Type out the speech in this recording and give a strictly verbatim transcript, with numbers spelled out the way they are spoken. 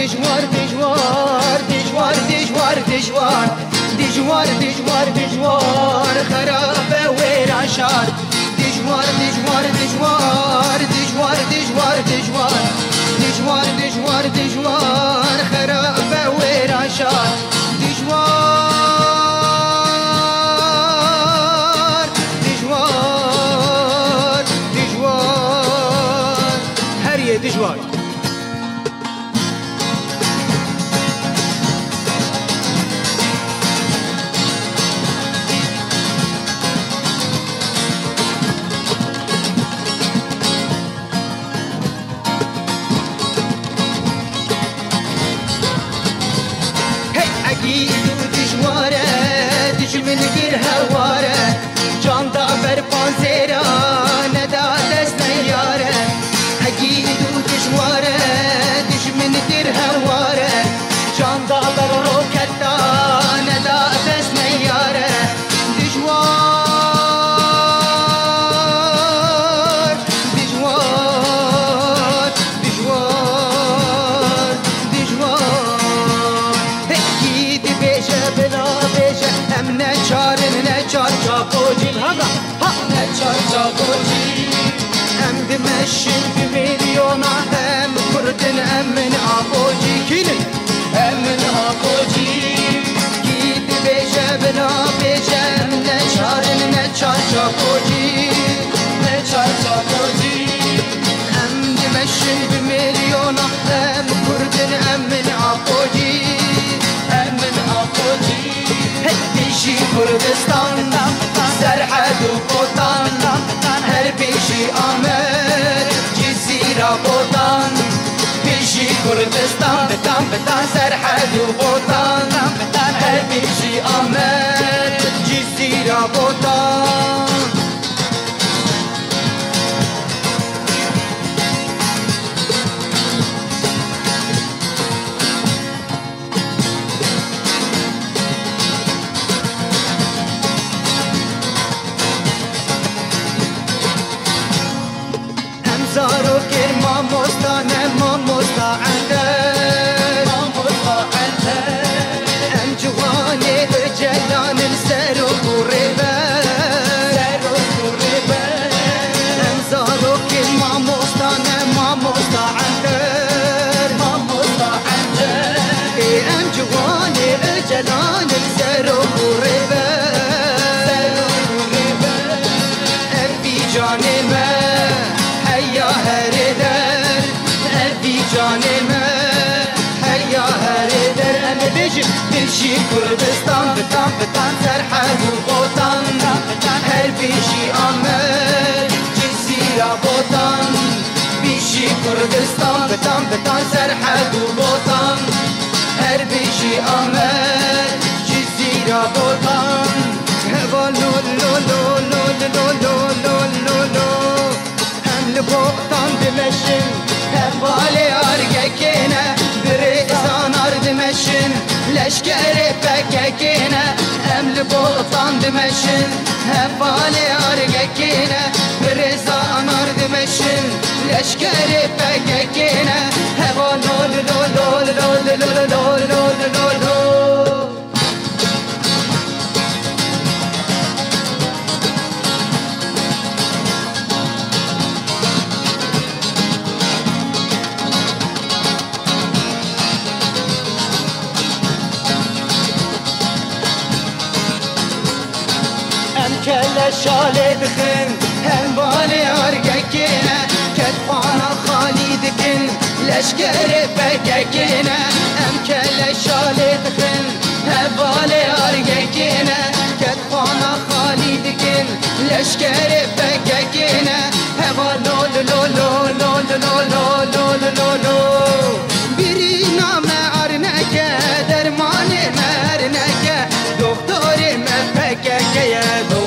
دجوار دجوار دجوار دجوار دجوار دجوار دجوار دجوار خرابه ویران شار دجوار دجوار دجوار دجوار دجوار دجوار دجوار دجوار دجوار خرابه ویران شار دجوار دجوار دجوار هریه دجوار اكيد دجواره دج من غير هواره جان دا بر پانزیرا ندا دست نیاره اكيد دجواره دج من غير هواره جان دا بر روکتا ندا دست نیاره دجوار دجوار دجوار دجوار هم نچار نچار چاپوجی هاگا ها نچار چاپوجی هم دمشن بمليونا هم كردن هم من آبوجی کیلن هم من آبوجی کید بیشه بنا بیشه هم نچار نچار چاپوجی نچار چاپوجی هم دمشن بمليونا هم كردن هم من آبوجی هم من آبوجی پیشی کردستان سرحد و بوتان هر پیشی آمد جزیره بوتان پیشی کردستان بدان بدان سرحد و بوتان هر پیشی آمد جزیره بوتان زارو كرما مستانه ما مستعنده ما مستعنده ام جواني جلان السرو قريبه سرو قريبه ام زارو كرما مستانه ما مستعنده ما مستعنده ام جواني جلان السرو قريبه سرو قريبه ام في جاني ما هيا هردر أبي جاني ما هيا هردر أنا بيجي بيجي كردستان بتان بتان سرحد وبوطان هر بيجي أمر جزيرة بوطان بيجي كردستان بتان بتان سرحد وبوطان هر بيجي أمر جزيرة بوطان هوا لو لو لو لو لو لو لو لو لو لبوطان دمشن هبالي أرقكينا بريزان أرض مشن لشكر بككينا أم لبوطان دمشن هبالي أرقكينا بريزان أرض مشن لشكر بككينا هبا لول لول لول لول لول لول لول لول لول كلا شالي بخن هم بالي أرقكينا كتفانا خالدكن لشكر بككينا هم كلا شالي بخن هم بالي أرقكينا كتفانا خالدكن لشكر بككينا هوا لول لول لول لول لول لول لول برينا ما أرنك درماني ما أرنك دكتوري ما بكك يا دو